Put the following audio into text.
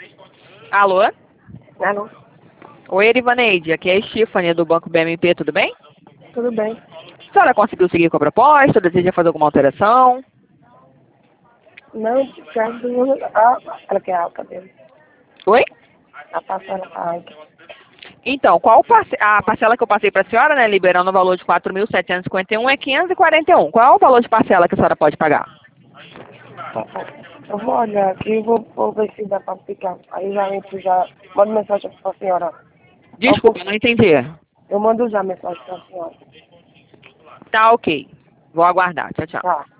Alô? Alô? Oi, Erivaneide, aqui é a Stephanie do Banco BMP, tudo bem? Tudo bem? A senhora conseguiu seguir com a proposta? Deseja fazer alguma alteração? Não, ela quer alta dele. Oi? A parcela tá alta. Então, a parcela que eu passei para a senhora, né, liberando o valor de 4.751 é 541. Qual é o valor de parcela que a senhora pode pagar? Eu vou olhar aqui e vou ver se dá pra ficar. Aí já entro, já mando mensagem pra senhora. Desculpa, não entendi. Eu mando já mensagem pra senhora. Tá ok. Vou aguardar. Tchau, tchau. Tá.